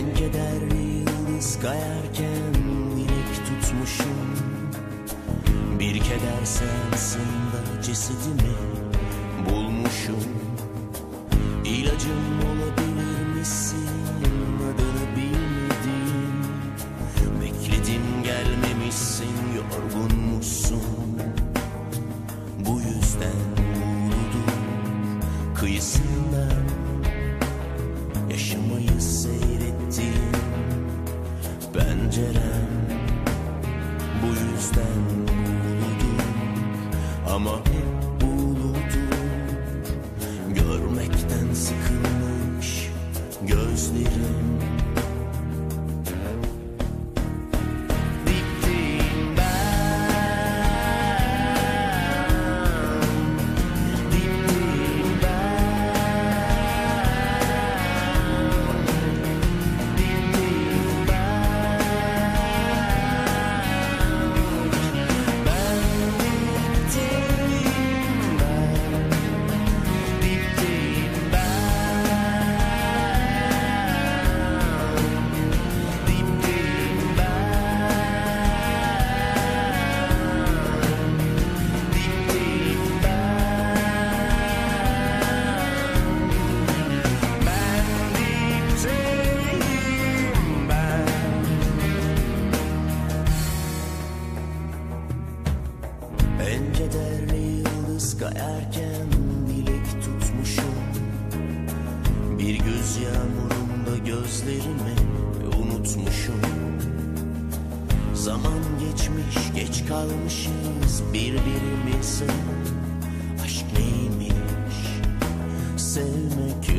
En kederli yıldız kayarken dilek tutmuşum. Bir keder seansında cesedimi bulmuşum. İlacım olabilir misin, adını bilmedim. Bekledim gelmemişsin, yorgunmuşsun. Bu yüzden vurdum kıyısından. Yaşamayı seyrettim pencerem. Bu yüzden buğuludur ama hep buğuludur. Görmekten sıkılmış gözlerim. Dipteyim ben, dipteyim ben, dipteyim ben. Ben dipteyim ben, dipteyim ben, dipteyim ben, dipteyim ben. En kederli yıldız kayarken dilek tutmuşum. Bir göz yağmurunda gözlerimi unutmuşum. Zaman geçmiş, geç kalmışız birbirimize. Aşk neymiş, sevmek